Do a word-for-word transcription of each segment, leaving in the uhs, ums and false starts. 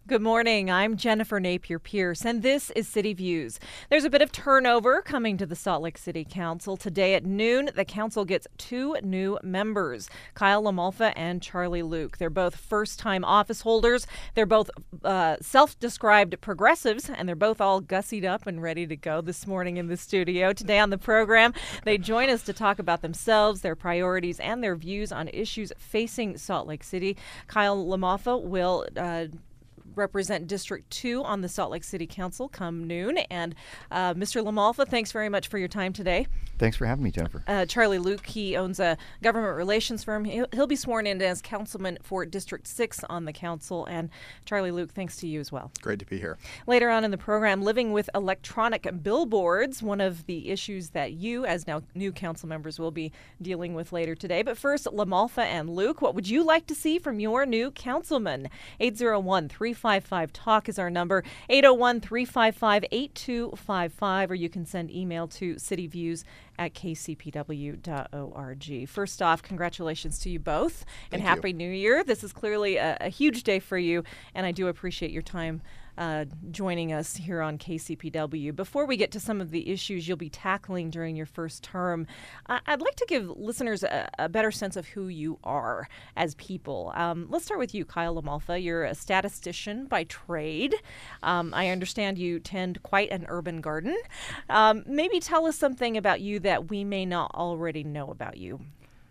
Good morning. I'm Jennifer Napier Pierce, and this is City Views. There's a bit of turnover coming to the Salt Lake City Council. Today at noon, the council gets two new members, Kyle LaMalfa and Charlie Luke. They're both first-time office holders. They're both uh, self-described progressives, and they're both all gussied up and ready to go this morning in the studio. Today on the program, they join us to talk about themselves, their priorities, and their views on issues facing Salt Lake City. Kyle LaMalfa will uh, represent District two on the Salt Lake City Council come noon. And uh, Mister LaMalfa, thanks very much for your time today. Thanks for having me, Jennifer. Uh, Charlie Luke, he owns a government relations firm. He'll, he'll be sworn in as councilman for District six on the council. And Charlie Luke, thanks to you as well. Great to be here. Later on in the program, living with electronic billboards, one of the issues that you, as now new council members, will be dealing with later today. But first, LaMalfa and Luke, what would you like to see from your new councilman? eight oh one, three five five, talk is our number, eight oh one, three five five, eight two five five, or you can send email to cityviews at k c p w dot org. First off, congratulations to you both, and Thank Happy you. New Year. This is clearly a, a huge day for you, and I do appreciate your time Uh, joining us here on K C P W. Before we get to some of the issues you'll be tackling during your first term, I- I'd like to give listeners a-, a better sense of who you are as people. Um, let's start with you, Kyle LaMalfa. You're a statistician by trade. Um, I understand you tend quite an urban garden. Um, maybe tell us something about you that we may not already know about you.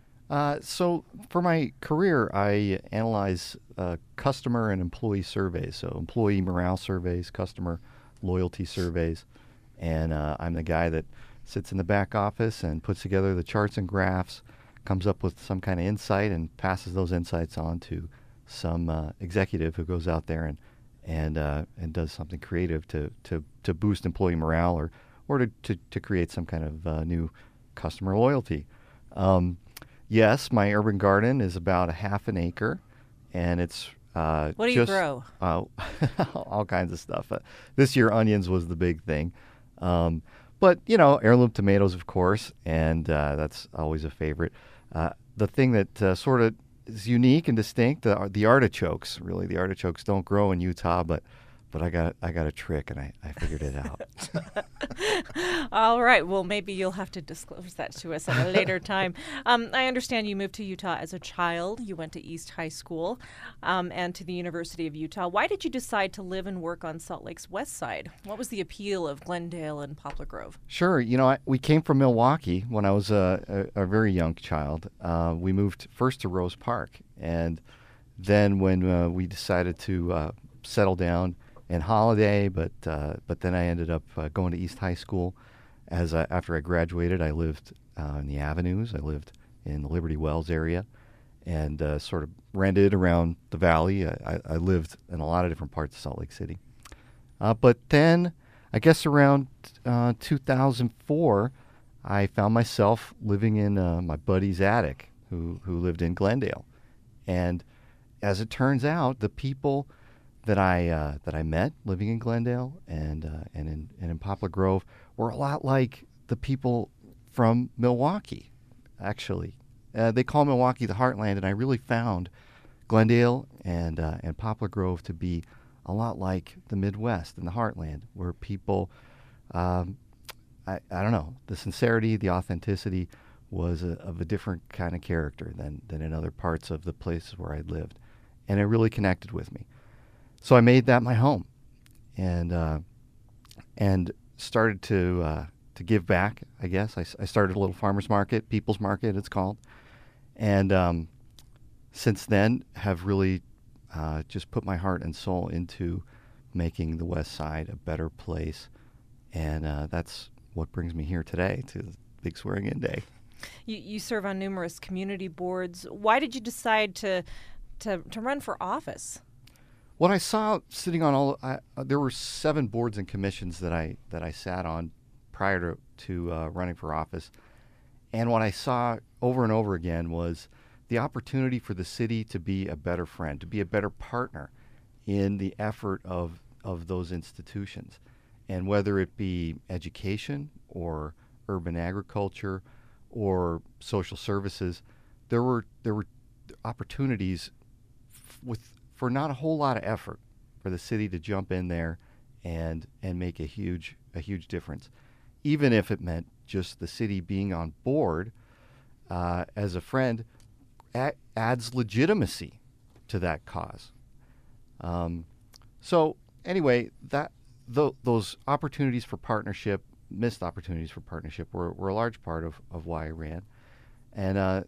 Uh, so for my career, I analyze uh, customer and employee surveys, so employee morale surveys, customer loyalty surveys, and uh, I'm the guy that sits in the back office and puts together the charts and graphs, comes up with some kind of insight, and passes those insights on to some uh, executive who goes out there and and uh, and does something creative to to, to boost employee morale or or to, to, to create some kind of uh, new customer loyalty. Um, Yes, my urban garden is about a half an acre, and it's uh, What do just, you grow? Uh, all kinds of stuff. Uh, this year, onions was the big thing, um, but you know, heirloom tomatoes, of course, and uh, that's always a favorite. Uh, the thing that uh, sort of is unique and distinct, the, the artichokes. Really, the artichokes don't grow in Utah, but but I got I got a trick, and I, I figured it out. All right. Well, maybe you'll have to disclose that to us at a later time. Um, I understand you moved to Utah as a child. You went to East High School um, and to the University of Utah. Why did you decide to live and work on Salt Lake's west side? What was the appeal of Glendale and Poplar Grove? Sure. You know, I, we came from Milwaukee when I was a, a, a very young child. Uh, we moved first to Rose Park, and then when uh, we decided to uh, settle down in Holiday, but uh, but then I ended up uh, going to East High School. As I, after I graduated, I lived uh, in the Avenues. I lived in the Liberty Wells area, and uh, sort of rented around the valley. I, I lived in a lot of different parts of Salt Lake City. Uh, but then, I guess around uh, two thousand four, I found myself living in uh, my buddy's attic, who who lived in Glendale, and as it turns out, the people that I uh, that I met living in Glendale and uh, and in and in Poplar Grove were a lot like the people from Milwaukee. Actually, uh, they call Milwaukee the Heartland, and I really found Glendale and uh, and Poplar Grove to be a lot like the Midwest and the Heartland, where people, um, I I don't know, the sincerity, the authenticity was a, of a different kind of character than than in other parts of the places where I lived, and it really connected with me. So I made that my home, and uh, and started to uh, to give back. I guess I, I started a little farmers market, People's Market, it's called, and um, since then have really uh, just put my heart and soul into making the West Side a better place, and uh, that's what brings me here today to the big swearing-in day. You, you serve on numerous community boards. Why did you decide to to, to run for office? What I saw sitting on all, I, uh, there were seven boards and commissions that I that I sat on prior to, to uh, running for office, and what I saw over and over again was the opportunity for the city to be a better friend, to be a better partner in the effort of of those institutions, and whether it be education or urban agriculture or social services, there were there were opportunities f- with. for not a whole lot of effort for the city to jump in there and and make a huge a huge difference, even if it meant just the city being on board uh, as a friend a- adds legitimacy to that cause. Um, so anyway, that th- those opportunities for partnership, missed opportunities for partnership, were, were a large part of, of why I ran, and uh,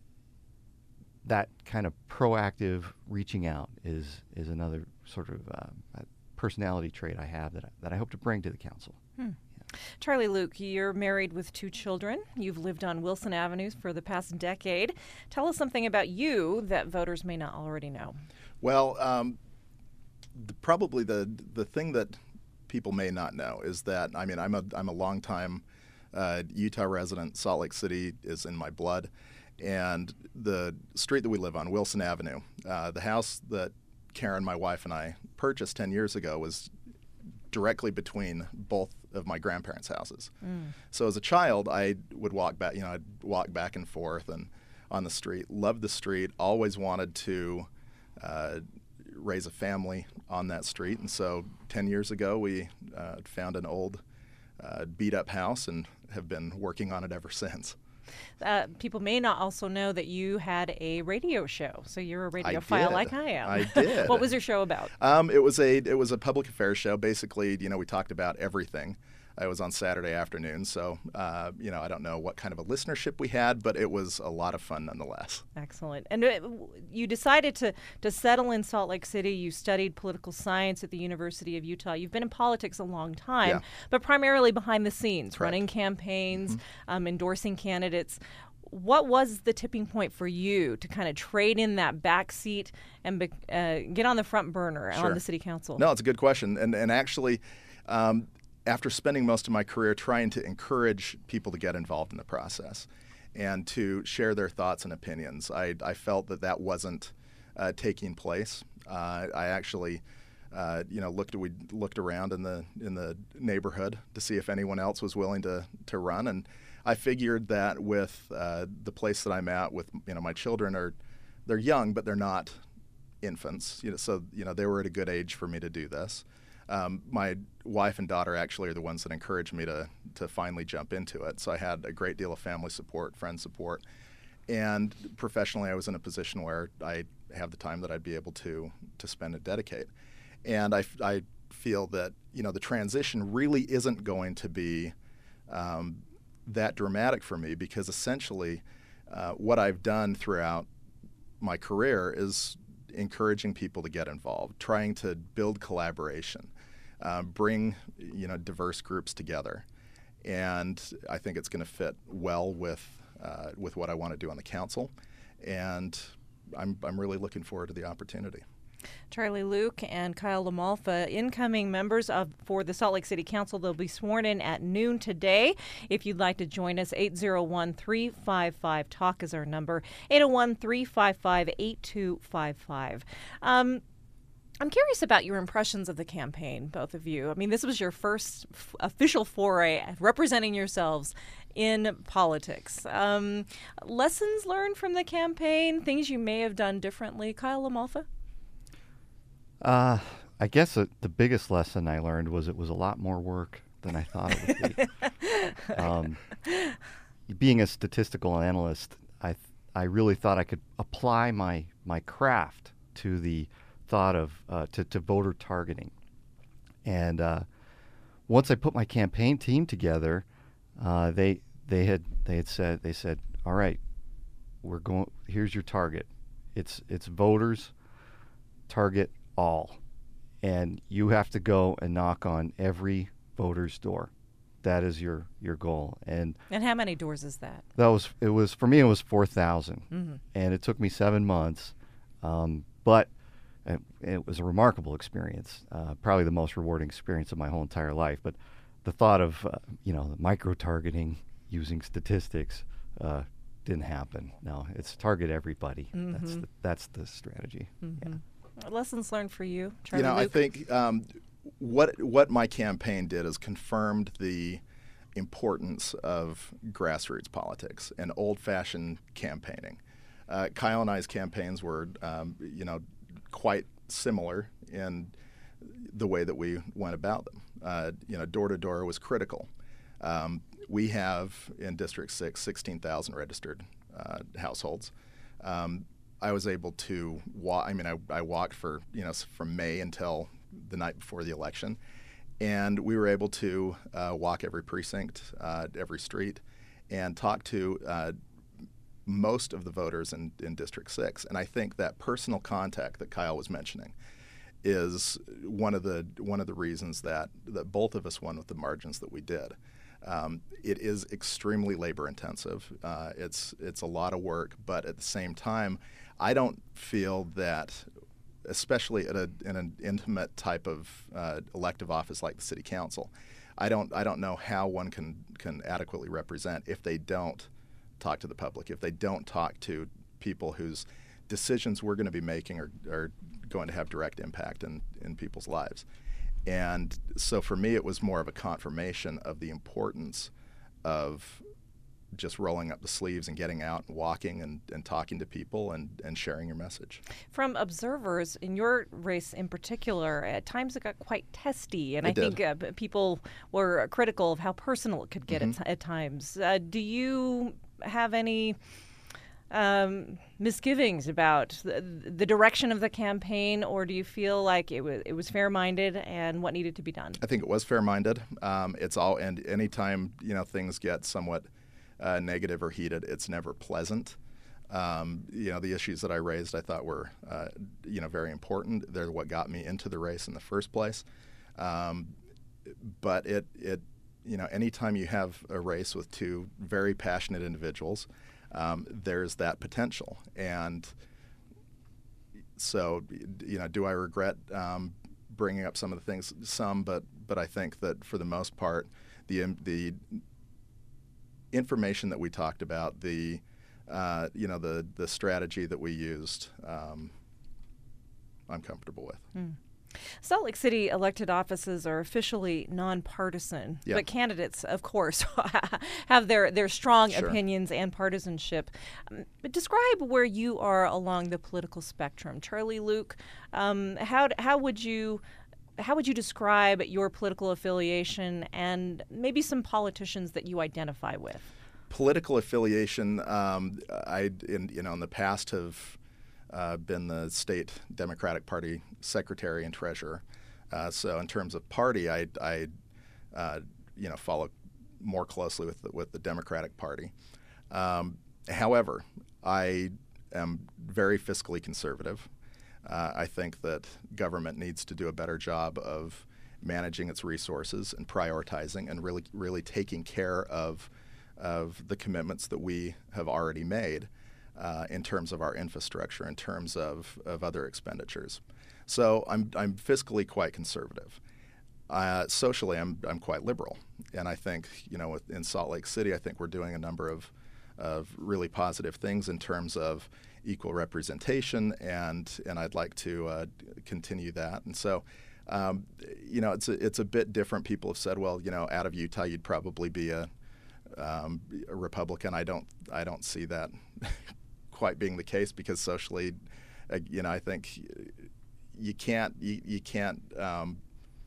that kind of proactive reaching out is is another sort of uh, personality trait I have that I, that I hope to bring to the council. Hmm. Yeah. Charlie Luke, you're married with two children. You've lived on Wilson Avenue for the past decade. Tell us something about you that voters may not already know. Well, um, the, probably the the thing that people may not know is that I mean I'm a I'm a longtime uh, Utah resident. Salt Lake City is in my blood, and the street that we live on, Wilson Avenue, uh, the house that Karen, my wife, and I purchased ten years ago was directly between both of my grandparents' houses. Mm. So as a child, I would walk back, you know, I'd walk back and forth and on the street, loved the street, always wanted to uh, raise a family on that street. And so ten years ago, we uh, found an old uh, beat-up house and have been working on it ever since. Uh, people may not also know that you had a radio show, so you're a I radiophile did. like I am. I did. What was your show about? Um, it was a it was a public affairs show. Basically, you know, we talked about everything. It was on Saturday afternoon, so uh, you know, I don't know what kind of a listenership we had, but it was a lot of fun nonetheless. Excellent. And uh, you decided to to settle in Salt Lake City. You studied political science at the University of Utah. You've been in politics a long time, Yeah. but primarily behind the scenes, Correct. running campaigns, Mm-hmm. um, endorsing candidates. What was the tipping point for you to kind of trade in that back seat and be, uh, get on the front burner Sure. on the city council? No, it's a good question, and and actually. Um, After spending most of my career trying to encourage people to get involved in the process and to share their thoughts and opinions, I, I felt that that wasn't uh, taking place. Uh, I actually, uh, you know, looked we looked around in the in the neighborhood to see if anyone else was willing to to run, and I figured that with uh, the place that I'm at, with you know my children are they're young, but they're not infants, you know, so you know they were at a good age for me to do this. Um, my wife and daughter actually are the ones that encouraged me to to finally jump into it. So I had a great deal of family support, friend support, and professionally I was in a position where I have the time that I'd be able to to spend and dedicate. And I, I feel that you know the transition really isn't going to be um, that dramatic for me, because essentially uh, what I've done throughout my career is encouraging people to get involved, trying to build collaboration, uh, bring you know diverse groups together, and I think it's going to fit well with uh, with what I want to do on the council, and I'm I'm really looking forward to the opportunity. Charlie Luke and Kyle LaMalfa, incoming members of for the Salt Lake City Council. They'll be sworn in at noon today. If you'd like to join us, eight oh one, three five five, talk is our number, eight oh one, three five five, eight two five five. Um, I'm curious about your impressions of the campaign, both of you. I mean, this was your first f- official foray representing yourselves in politics. Um, lessons learned from the campaign, things you may have done differently. Kyle LaMalfa? Uh, I guess uh, the biggest lesson I learned was it was a lot more work than I thought it would be. um, being a statistical analyst, I th- I really thought I could apply my my craft to the thought of uh, to to voter targeting, and uh, once I put my campaign team together, uh, they they had they had said they said, all right, we're going. Here's your target. It's it's voters. Target all, and you have to go and knock on every voter's door. That is your your goal. And and how many doors is that? That was it was for me. It was four thousand, mm-hmm. and it took me seven months, um, but it, it was a remarkable experience. Uh, probably the most rewarding experience of my whole entire life. But the thought of uh, you know micro targeting using statistics uh, didn't happen. No, it's target everybody. Mm-hmm. That's the, that's the strategy. Mm-hmm. Yeah. Lessons learned for you, Charlie You know, Luke? I think um, what what my campaign did is confirmed the importance of grassroots politics and old-fashioned campaigning. Uh, Kyle and I's campaigns were, um, you know, quite similar in the way that we went about them. Uh, you know, door to door was critical. Um, we have in District Six sixteen thousand registered uh, households. Um, I was able to walk. I mean, I, I walked for you know from May until the night before the election, and we were able to uh, walk every precinct, uh, every street, and talk to uh, most of the voters in, in District Six. And I think that personal contact that Kyle was mentioning is one of the one of the reasons that that both of us won with the margins that we did. Um, it is extremely labor intensive. Uh, it's it's a lot of work, but at the same time, I don't feel that, especially at a, in an intimate type of uh, elective office like the city council, I don't I don't know how one can can adequately represent if they don't talk to the public, if they don't talk to people whose decisions we're going to be making are, are going to have direct impact in, in people's lives. And so for me, it was more of a confirmation of the importance of just rolling up the sleeves and getting out and walking and, and talking to people and, and sharing your message. From observers, in your race in particular, at times it got quite testy, and It I did. think uh, people were critical of how personal it could get Mm-hmm. at, at times. Uh, do you have any um, misgivings about the, the direction of the campaign, or do you feel like it was it was fair-minded and what needed to be done? I think it was fair-minded. Um, it's all, and anytime you know things get somewhat uh, negative or heated, it's never pleasant. Um, you know, the issues that I raised, I thought were uh, you know very important. They're what got me into the race in the first place. Um, but it it you know, anytime you have a race with two very passionate individuals, um, there's that potential. And so, you know, do I regret um, bringing up some of the things? Some, but but I think that for the most part, the the information that we talked about, the uh, you know, the the strategy that we used, um, I'm comfortable with. Hmm. Salt Lake City elected offices are officially nonpartisan, Yeah. but candidates, of course, have their, their strong Sure. opinions and partisanship. Um, but describe where you are along the political spectrum. Charlie Luke, um, how, how would you how would you describe your political affiliation and maybe some politicians that you identify with? Political affiliation, um, I in you know in the past have Uh, been the state Democratic Party secretary and treasurer. Uh, so in terms of party, I, I uh, you know, follow more closely with the, with the Democratic Party. Um, however, I am very fiscally conservative. Uh, I think that government needs to do a better job of managing its resources and prioritizing and really, really taking care of of the commitments that we have already made. Uh, in terms of our infrastructure, in terms of, of other expenditures. So I'm, I'm fiscally quite conservative. Uh, socially, I'm, I'm quite liberal. And I think, you know, in Salt Lake City, I think we're doing a number of, of really positive things in terms of equal representation, and, and I'd like to uh, continue that. And so, um, you know, it's a, it's a bit different. People have said, well, you know, out of Utah, you'd probably be a, um, a Republican. I don't, I don't see that quite being the case, because socially, uh, you know, I think you can't, you, you can't. Um,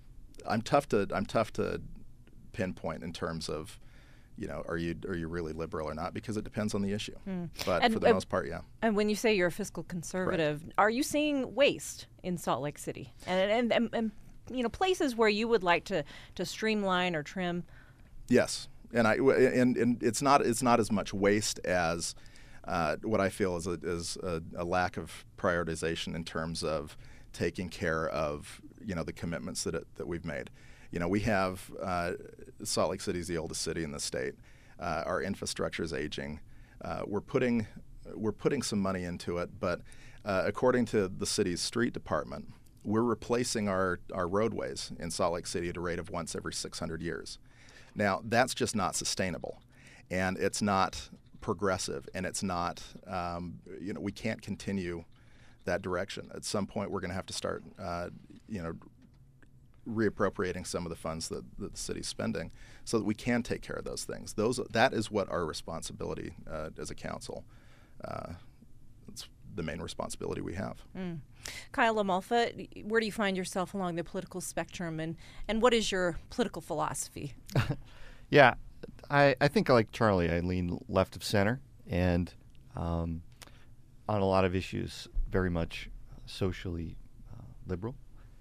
I'm tough to, I'm tough to pinpoint in terms of, you know, are you are you really liberal or not? Because it depends on the issue. Hmm. But And, for the uh, most part, yeah. And when you say you're a fiscal conservative, are you seeing waste in Salt Lake City, and, and and and you know, places where you would like to to streamline or trim? Yes, and I and, and it's not it's not as much waste as uh, what I feel is a, is a, a lack of prioritization in terms of taking care of, you know, the commitments that it, that we've made. You know, we have uh, Salt Lake City is the oldest city in the state. Uh, our infrastructure is aging. Uh, we're putting we're putting some money into it, but uh, according to the city's street department, we're replacing our our roadways in Salt Lake City at a rate of once every six hundred years. Now, that's just not sustainable, and it's not progressive, and it's not, um, you know, we can't continue that direction. At some point, we're going to have to start, uh, you know, reappropriating some of the funds that, that the city's spending so that we can take care of those things. Those That is what our responsibility uh, as a council, uh, that's the main responsibility we have. Mm. Kyle LaMalfa, where do you find yourself along the political spectrum, and, and what is your political philosophy? Yeah, I, I think like Charlie, I lean left of center, and um, on a lot of issues, very much socially uh, liberal.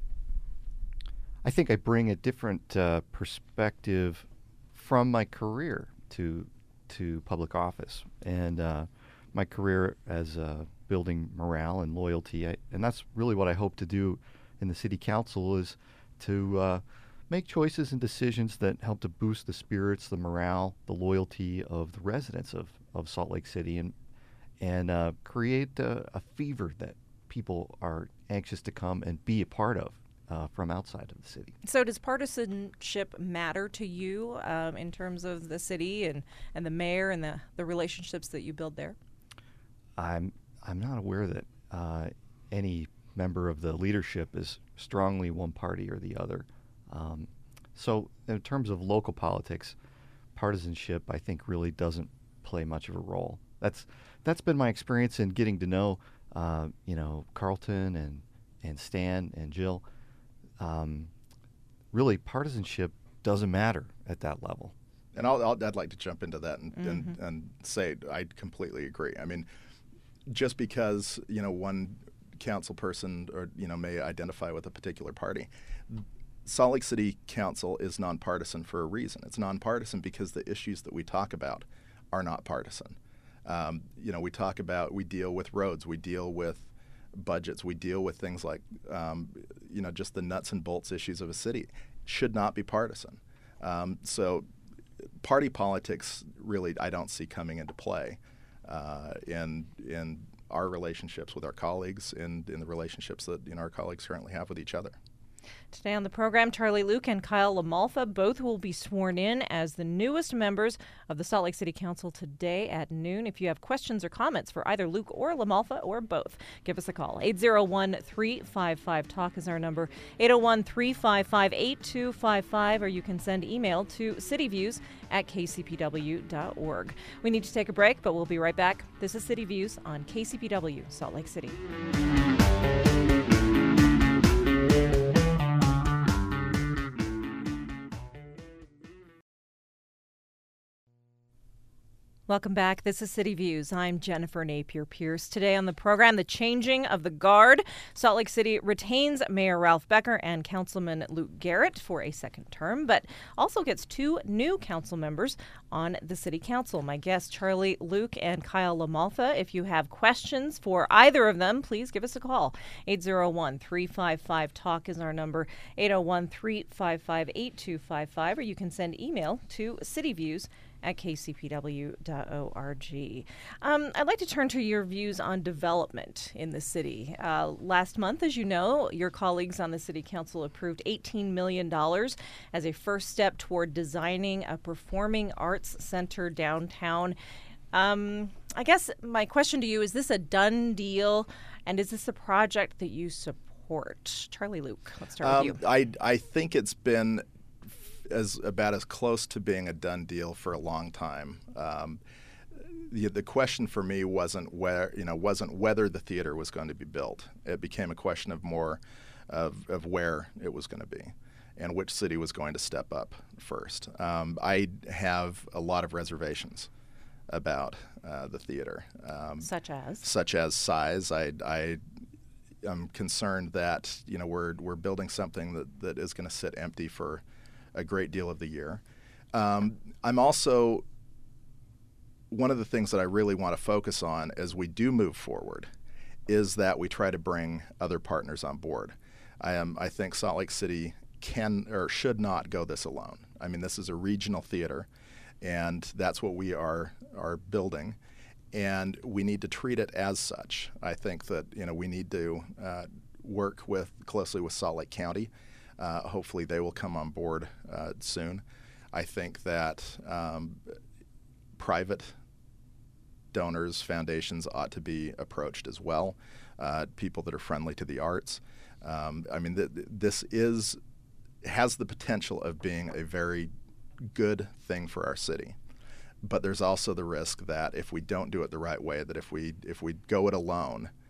I think I bring a different uh, perspective from my career to to public office, and uh, my career as uh, building morale and loyalty, I, and that's really what I hope to do in the city council, is to uh, make choices and decisions that help to boost the spirits, the morale, the loyalty of the residents of, of Salt Lake City, and and uh, create a, a fever that people are anxious to come and be a part of uh, from outside of the city. So does partisanship matter to you um, in terms of the city and, and the mayor and the, the relationships that you build there? I'm I'm not aware that uh, any member of the leadership is strongly one party or the other. Um, so in terms of local politics, partisanship, I think, really doesn't play much of a role. That's that's been my experience in getting to know, uh, you know, Carlton and and Stan and Jill. Um, really, partisanship doesn't matter at that level. And I'll, I'll, I'd like to jump into that and, Mm-hmm. and, and say I completely agree. I mean, just because, you know, one council person or, you know, may identify with a particular party, Salt Lake City Council is nonpartisan for a reason. It's nonpartisan because the issues that we talk about are not partisan. Um, you know, we talk about, we deal with roads, we deal with budgets, we deal with things like, um, you know, just the nuts and bolts issues of a city. Should not be partisan. Um, so party politics really I don't see coming into play uh, in in our relationships with our colleagues and in the relationships that, you know, our colleagues currently have with each other. Today on the program, Charlie Luke and Kyle LaMalfa both will be sworn in as the newest members of the Salt Lake City Council today at noon. If you have questions or comments for either Luke or LaMalfa or both, give us a call. eight oh one, three five five, talk is our number, eight oh one, three five five, eight two five five, or you can send email to cityviews at k c p w dot org. We need to take a break, but we'll be right back. This is City Views on K C P W Salt Lake City. Welcome back. This is City Views. I'm Jennifer Napier Pierce. Today on the program, the changing of the guard. Salt Lake City retains Mayor Ralph Becker and Councilman Luke Garrett for a second term, but also gets two new council members on the City Council. My guests, Charlie Luke and Kyle LaMalfa. If you have questions for either of them, please give us a call. eight oh one, three five five, talk is our number, eight oh one, three five five, eight two five five, or you can send email to cityviews at k c p w dot org. Um, I'd like to turn to your views on development in the city. Uh, last month, as you know, your colleagues on the City Council approved eighteen million dollars as a first step toward designing a performing arts center downtown. Um, I guess my question to you, is this a done deal, and is this a project that you support? Charlie Luke, let's start Um, with you. I, I think it's been as about as close to being a done deal for a long time. Um, the, the question for me wasn't where you know wasn't whether the theater was going to be built. It became a question of more of, of where it was going to be and which city was going to step up first. Um, I have a lot of reservations about uh, the theater, um, Such as? such as size. I, I am concerned that you know we're we're building something that, that is going to sit empty for a great deal of the year. Um, I'm also, one of the things that I really want to focus on as we do move forward is that we try to bring other partners on board. I am, I think Salt Lake City can or should not go this alone. I mean, this is a regional theater, and that's what we are are building, and we need to treat it as such. I think that you know we need to uh, work with closely with Salt Lake County. Uh, hopefully they will come on board uh, soon. I think that um, private donors, foundations ought to be approached as well, uh, people that are friendly to the arts. Um, I mean, th- th- this is has the potential of being a very good thing for our city. But there's also the risk that if we don't do it the right way, that if we if we go it alone,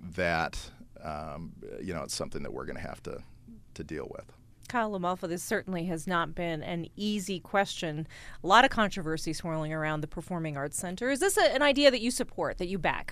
that um, you know it's something that we're going to have to to deal with. Kyle LaMalfa, this certainly has not been an easy question. A lot of controversy swirling around the Performing Arts Center. Is this a, an idea that you support, that you back?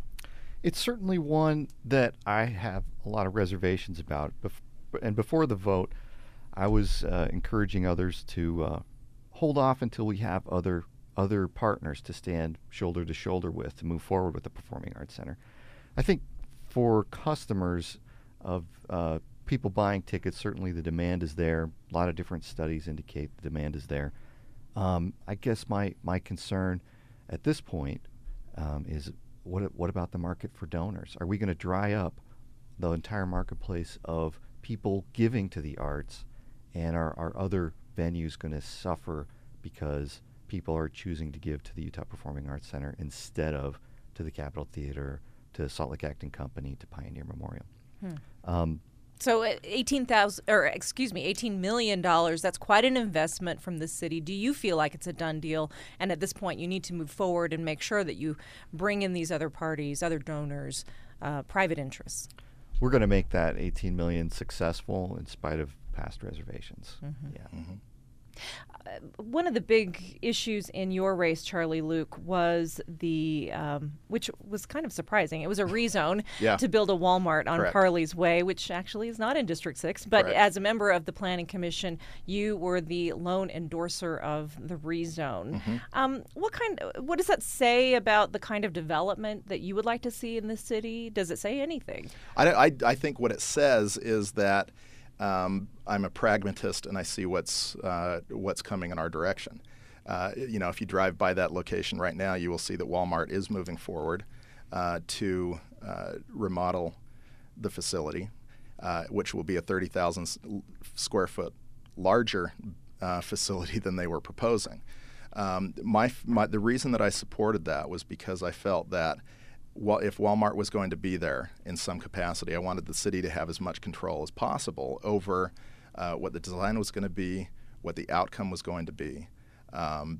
It's certainly one that I have a lot of reservations about. Bef- and before the vote, I was uh, encouraging others to uh, hold off until we have other other partners to stand shoulder to shoulder with to move forward with the Performing Arts Center. I think for customers of uh, people buying tickets, certainly the demand is there. A lot of different studies indicate the demand is there. Um, I guess my, my concern at this point um, is what what about the market for donors? Are we going to dry up the entire marketplace of people giving to the arts, and are, are other venues going to suffer because people are choosing to give to the Utah Performing Arts Center instead of to the Capitol Theater, to Salt Lake Acting Company, to Pioneer Memorial? Hmm. Um, So eighteen thousand, or excuse me, eighteen million dollars, that's quite an investment from the city. Do you feel like it's a done deal? And at this point, you need to move forward and make sure that you bring in these other parties, other donors, uh, private interests? We're going to make that eighteen million dollars successful in spite of past reservations. Mm-hmm. Yeah. Mm-hmm. Uh, one of the big issues in your race, Charlie Luke, was the, um, which was kind of surprising. It was a rezone Yeah. to build a Walmart on Correct. Parley's Way, which actually is not in District six. But Correct. as a member of the Planning Commission, you were the lone endorser of the rezone. Mm-hmm. Um, what kind? What does that say about the kind of development that you would like to see in this city? Does it say anything? I, I, I think what it says is that um, I'm a pragmatist and I see what's uh, what's coming in our direction. Uh, you know, if you drive by that location right now, you will see that Walmart is moving forward uh, to uh, remodel the facility, uh, which will be a thirty thousand square foot larger uh, facility than they were proposing. Um, my, my the reason that I supported that was because I felt that well, if Walmart was going to be there in some capacity, I wanted the city to have as much control as possible over uh, what the design was going to be, what the outcome was going to be. Um,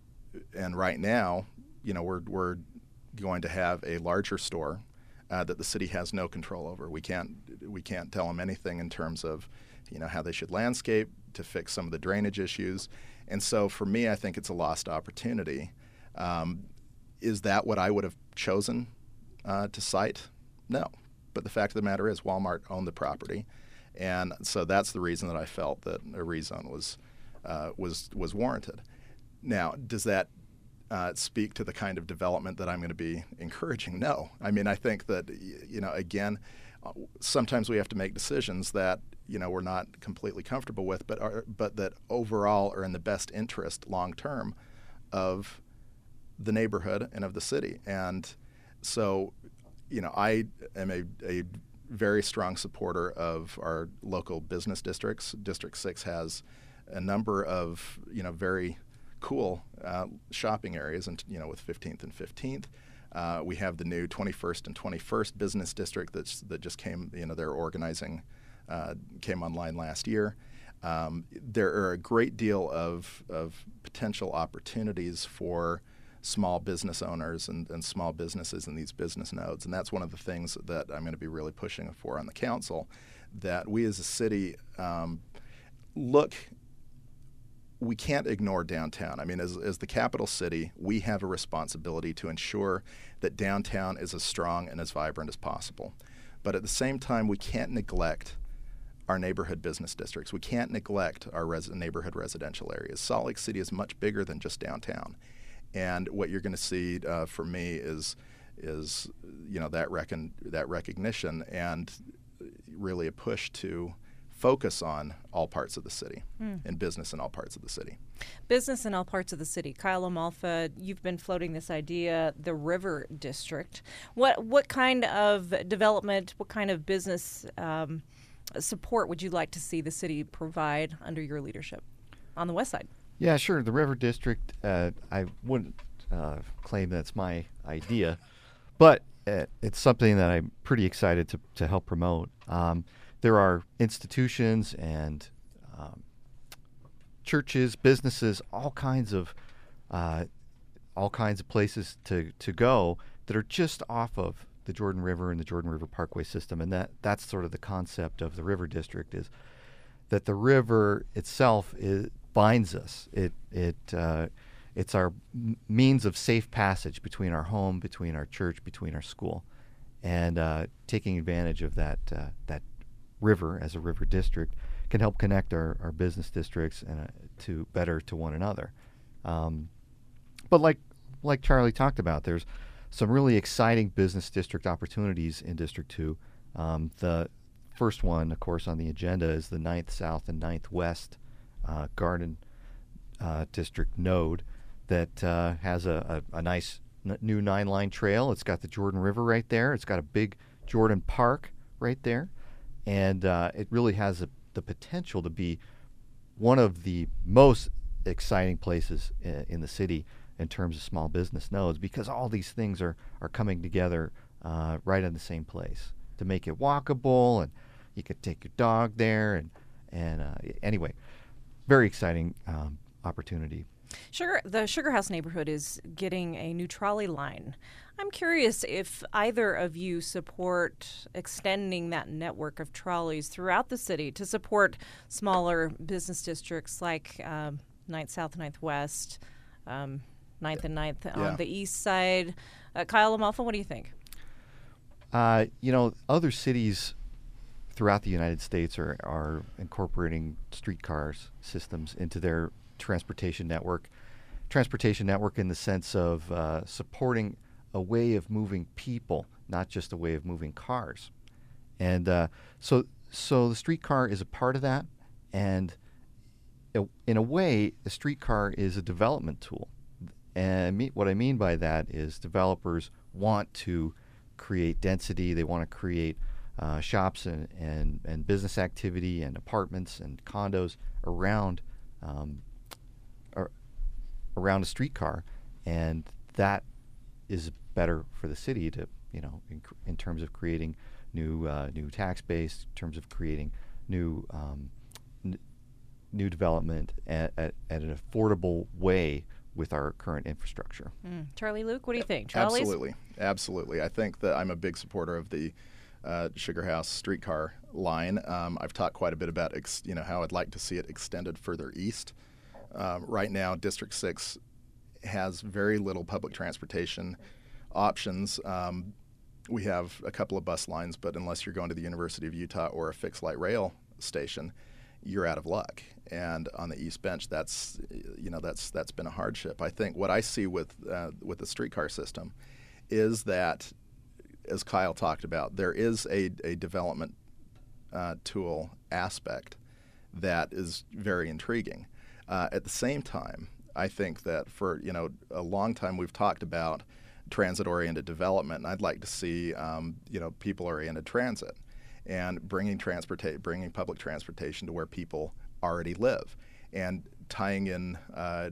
and right now, you know, we're we're going to have a larger store uh, that the city has no control over. We can't we can't tell them anything in terms of, you know, how they should landscape to fix some of the drainage issues. And so, for me, I think it's a lost opportunity. Um, is that what I would have chosen uh, to cite? No. But the fact of the matter is, Walmart owned the property, and so that's the reason that I felt that a rezone was uh, was was warranted. Now, does that uh, speak to the kind of development that I'm going to be encouraging? No. I mean, I think that, you know, again, uh, sometimes we have to make decisions that, you know, we're not completely comfortable with, but are, but that overall are in the best interest long term of the neighborhood and of the city. And so, you know, I am a, a very strong supporter of our local business districts. District six has a number of, you know, very cool uh, shopping areas, and you know, with fifteenth and fifteenth. Uh, we have the new twenty-first and twenty-first business district that's, that just came, you know, they're organizing, uh, came online last year. Um, there are a great deal of, of potential opportunities for small business owners and, and small businesses in these business nodes. And that's one of the things that I'm going to be really pushing for on the council, that we as a city um, look, we can't ignore downtown. I mean, as, as the capital city, we have a responsibility to ensure that downtown is as strong and as vibrant as possible. But at the same time, we can't neglect our neighborhood business districts. We can't neglect our res- neighborhood residential areas. Salt Lake City is much bigger than just downtown. And what you're going to see uh, from me is, is you know, that recon- that recognition and really a push to focus on all parts of the city mm. and business in all parts of the city. Business in all parts of the city. Kyle LaMalfa, you've been floating this idea, the River District. What what kind of development, what kind of business um, support would you like to see the city provide under your leadership on the west side? Yeah, sure. The River District, uh, I wouldn't uh, claim that's my idea, but uh, it's something that I'm pretty excited to, to help promote. Um, there are institutions and um, churches, businesses, all kinds of uh, all kinds of places to, to go that are just off of the Jordan River and the Jordan River Parkway system, and that that's sort of the concept of the River District, is that the river itself is, binds us. It it uh, it's our m- means of safe passage between our home, between our church, between our school, and uh, taking advantage of that uh, that river as a river district can help connect our, our business districts and uh, to better to one another. Um, but like like Charlie talked about, there's some really exciting business district opportunities in District two. Um, the first one, of course, on the agenda is the ninth South and ninth West uh, Garden uh, District node that uh, has a, a, a nice n- new nine-line trail. It's got the Jordan River right there. It's got a big Jordan Park right there. And uh, it really has a, the potential to be one of the most exciting places I- in the city in terms of small business nodes, because all these things are, are coming together uh, right in the same place to make it walkable, and you could take your dog there. And, and uh, anyway, very exciting um, opportunity. Sugar, the Sugar House neighborhood is getting a new trolley line. I'm curious if either of you support extending that network of trolleys throughout the city to support smaller business districts like um, ninth South, ninth West, um, ninth and ninth Yeah. on the east side. Uh, Kyle Amalfa, what do you think? Uh, you know, other cities throughout the United States are, are incorporating streetcars systems into their transportation network. Transportation network in the sense of uh, supporting a way of moving people, not just a way of moving cars. And uh, so, so the streetcar is a part of that. And it, in a way, the streetcar is a development tool. And I mean, what I mean by that is developers want to create density. They want to create uh, shops and, and, and business activity and apartments and condos around um, ar- around a streetcar, and that is better for the city to, you know, in, in terms of creating new uh, new tax base, in terms of creating new um, n- new development at, at, at an affordable way with our current infrastructure. Mm. Charlie Luke, what do you think? Charlie's? Absolutely, absolutely. I think that I'm a big supporter of the uh, Sugar House streetcar line. Um, I've talked quite a bit about ex- you know how I'd like to see it extended further east. Um, right now, District six has very little public transportation options. Um, we have a couple of bus lines, but unless you're going to the University of Utah or a fixed light rail station, you're out of luck. And on the East Bench, that's you know that's that's been a hardship. I think what I see with uh, with the streetcar system is that, as Kyle talked about, there is a, a development uh, tool aspect that is very intriguing. Uh, at the same time, I think that for you know a long time we've talked about transit-oriented development, and I'd like to see um, you know people-oriented transit and bringing transporta- bringing public transportation to where people already live, and tying in uh,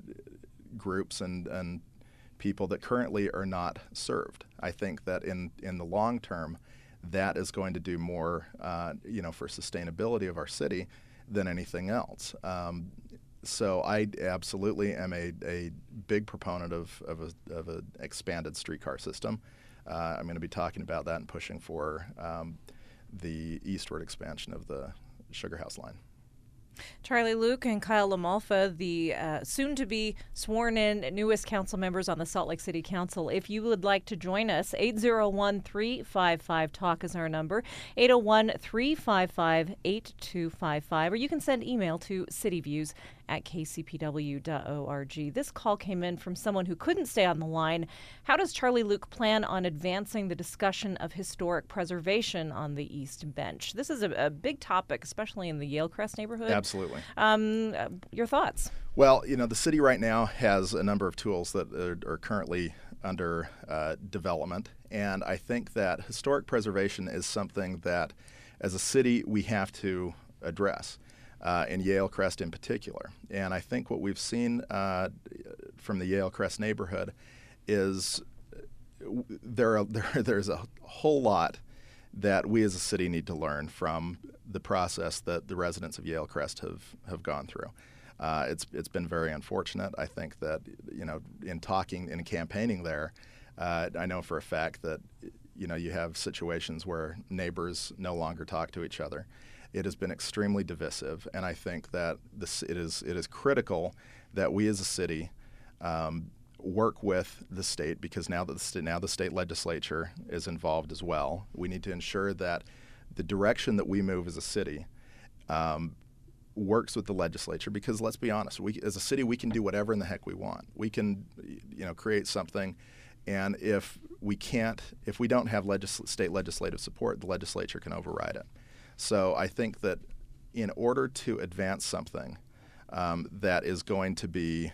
groups and, and people that currently are not served. I think that in, in the long term, that is going to do more, uh, you know, for sustainability of our city than anything else. Um, so I absolutely am a, a big proponent of, of, a, of an expanded streetcar system. Uh, I'm going to be talking about that and pushing for um, the eastward expansion of the Sugar House line. Charlie Luke and Kyle Amalfa, the uh, soon-to-be sworn-in newest council members on the Salt Lake City Council. If you would like to join us, eight oh one, three five five, talk is our number, eight oh one, three five five, eight two five five, or you can send email to cityviews at k c p w dot org. This call came in from someone who couldn't stay on the line. How does Charlie Luke plan on advancing the discussion of historic preservation on the East Bench? This is a, a big topic, especially in the Yale Crest neighborhood. Absolutely. Um, uh, your thoughts? Well, you know, the city right now has a number of tools that are, are currently under uh, development, and I think that historic preservation is something that, as a city, we have to address. Uh, in Yale Crest in particular. And I think what we've seen uh, from the Yale Crest neighborhood is there, are, there there's a whole lot that we as a city need to learn from the process that the residents of Yale Crest have, have gone through. Uh, it's it's been very unfortunate. I think that, you know, in talking and campaigning there, uh, I know for a fact that, you know, you have situations where neighbors no longer talk to each other. It has been extremely divisive, and I think that this it is it is critical that we as a city um, work with the state, because now that the st- now the state legislature is involved as well. We need to ensure that the direction that we move as a city um, works with the legislature, because let's be honest, we as a city we can do whatever in the heck we want. We can, you know, create something, and if we can't, if we don't have legis- state legislative support, the legislature can override it. So I think that in order to advance something um, that is going to be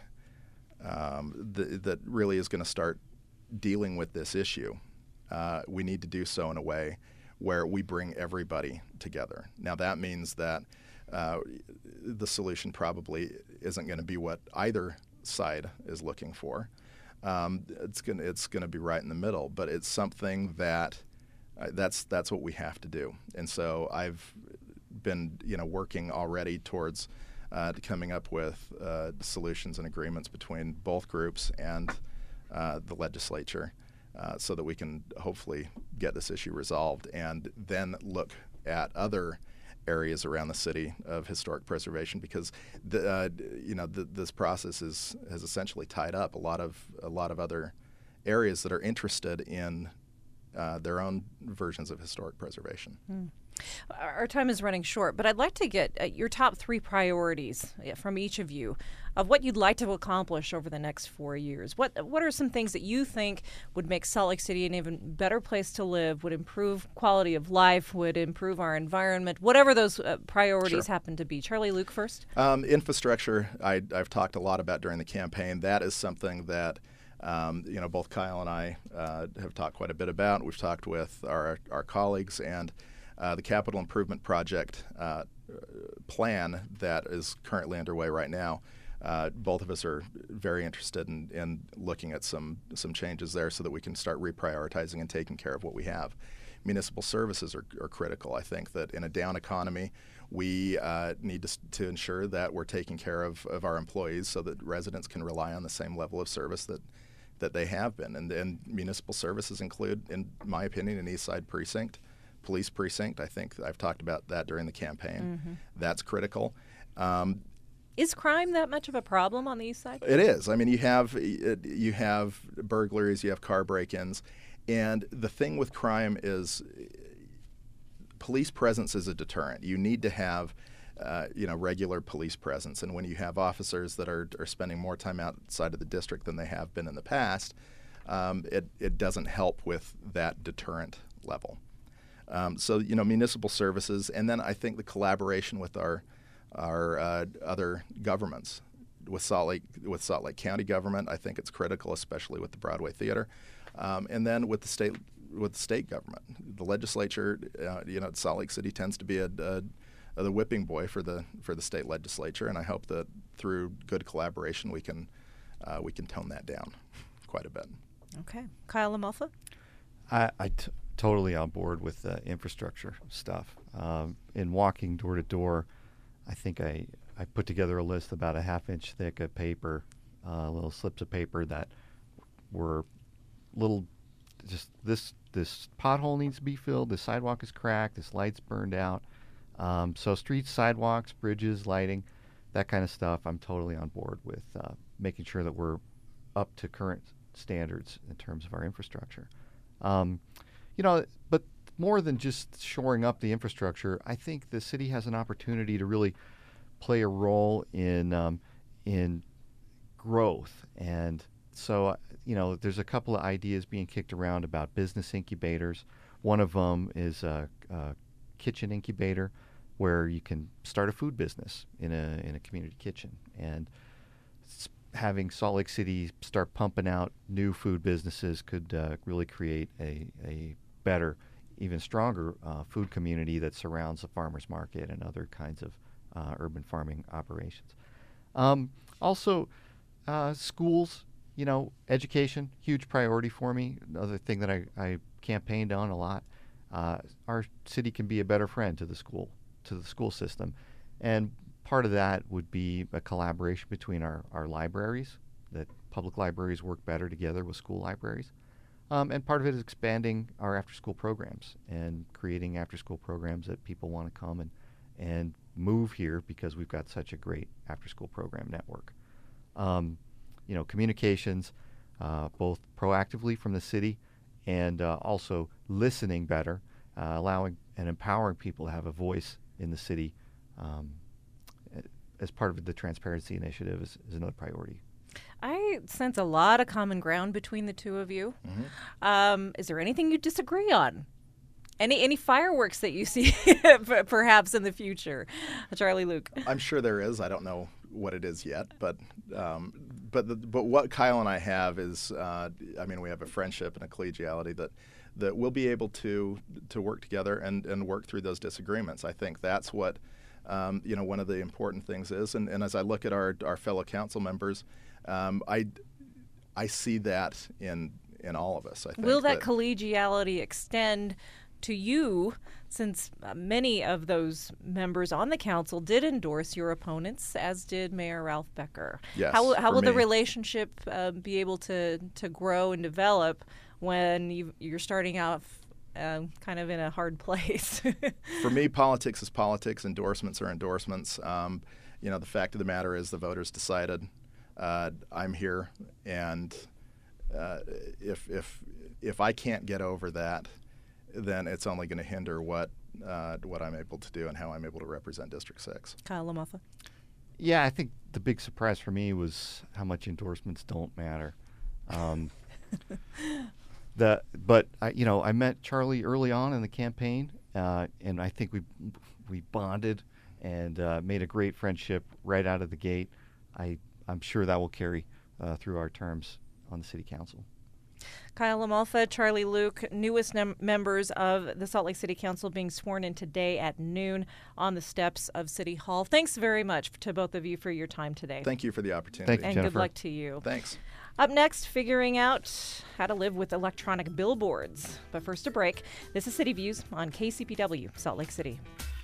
um, th- that really is going to start dealing with this issue, uh, we need to do so in a way where we bring everybody together. Now that means that uh, the solution probably isn't going to be what either side is looking for. Um, it's going it's going to be right in the middle, but it's something that uh, that's that's what we have to do. And so I've been you know working already towards uh, coming up with uh, solutions and agreements between both groups and uh, the legislature, uh, so that we can hopefully get this issue resolved, and then look at other areas around the city of historic preservation, because the, uh, you know the, this process is has essentially tied up a lot of a lot of other areas that are interested in uh, their own versions of historic preservation. Hmm. Our time is running short, but I'd like to get uh, your top three priorities from each of you of what you'd like to accomplish over the next four years. What what are some things that you think would make Salt Lake City an even better place to live, would improve quality of life, would improve our environment, whatever those uh, priorities Sure. happen to be? Charlie, Luke first. Um, infrastructure, I, I've talked a lot about during the campaign. That is something that um, you know both Kyle and I uh, have talked quite a bit about. We've talked with our our colleagues, and Uh, the capital improvement project uh, plan that is currently underway right now. Uh, both of us are very interested in, in looking at some some changes there, so that we can start reprioritizing and taking care of what we have. Municipal services are, are critical. I think that in a down economy, we uh, need to, to ensure that we're taking care of, of our employees, so that residents can rely on the same level of service that that they have been. And, and municipal services include, in my opinion, an East Side precinct. Police precinct. I think I've talked about that during the campaign. Mm-hmm. That's critical. Um, Is crime that much of a problem on the east side? it is. I mean, you have you have burglaries, you have car break-ins, and the thing with crime is police presence is a deterrent. You need to have uh, you know regular police presence, and when you have officers that are are spending more time outside of the district than they have been in the past, um, it it doesn't help with that deterrent level. Um, so, you know, municipal services, and then I think the collaboration with our our uh, other governments, with Salt Lake with Salt Lake County government, I think it's critical, especially with the Broadway Theater, um, and then with the state with the state government, the legislature. Uh, you know, Salt Lake City tends to be a, a, a the whipping boy for the for the state legislature, and I hope that through good collaboration we can uh, we can tone that down quite a bit. Okay, Kyle Lamalfa. I, I t- totally on board with the infrastructure stuff. Um, in walking door to door, I think I, I put together a list about a half inch thick of paper, uh, little slips of paper that were little, just this this pothole needs to be filled, this sidewalk is cracked, this light's burned out. Um, so streets, sidewalks, bridges, lighting, that kind of stuff, I'm totally on board with uh, making sure that we're up to current standards in terms of our infrastructure. Um, You know, but more than just shoring up the infrastructure, I think the city has an opportunity to really play a role in um, in growth. And so, uh, you know, there's a couple of ideas being kicked around about business incubators. One of them is a, a kitchen incubator, where you can start a food business in a in a community kitchen, and s- having Salt Lake City start pumping out new food businesses could uh, really create a a better, even stronger uh, food community that surrounds the farmers market and other kinds of uh, urban farming operations. Um, also, uh, schools, you know, education, huge priority for me. Another thing that I, I campaigned on a lot. Uh, our city can be a better friend to the school, to the school system. And part of that would be a collaboration between our, our libraries, that public libraries work better together with school libraries. Um, and part of it is expanding our after-school programs and creating after-school programs that people want to come and, and move here because we've got such a great after-school program network. Um, you know, communications, uh, both proactively from the city and uh, also listening better, uh, allowing and empowering people to have a voice in the city um, as part of the Transparency Initiative is, is another priority. I sense a lot of common ground between the two of you. Mm-hmm. Um, is there anything you disagree on? Any any fireworks that you see perhaps in the future? Charlie Luke. I'm sure there is. I don't know what it is yet, but um, but the, but what Kyle and I have is, uh, I mean, we have a friendship and a collegiality that that we'll be able to to work together and, and work through those disagreements. I think that's what um, you know one of the important things is. And, and as I look at our our fellow council members, um, I I see that in in all of us. I think Will that, that collegiality extend to you, since uh, many of those members on the council did endorse your opponents, as did Mayor Ralph Becker? Yes, How, will- how for will the me. relationship uh, be able to, to grow and develop when you, you're starting out uh, kind of in a hard place? For me, politics is politics. Endorsements are endorsements. Um, you know, the fact of the matter is the voters decided. Uh, I'm here, and uh, if if if I can't get over that, then it's only going to hinder what uh, what I'm able to do and how I'm able to represent District Six. Kyle LaMoffa. Yeah, I think the big surprise for me was how much endorsements don't matter. Um, the but I, you know, I met Charlie early on in the campaign, uh, and I think we we bonded and uh, made a great friendship right out of the gate. I I'm sure that will carry uh, through our terms on the city council. Kyle LaMalfa, Charlie Luke, newest num- members of the Salt Lake City Council being sworn in today at noon on the steps of City Hall. Thanks very much to both of you for your time today. Thank you for the opportunity. Thank you, and Jennifer. good luck to you. Thanks. Up next, figuring out how to live with electronic billboards. But first, a break. This is City Views on K C P W, Salt Lake City.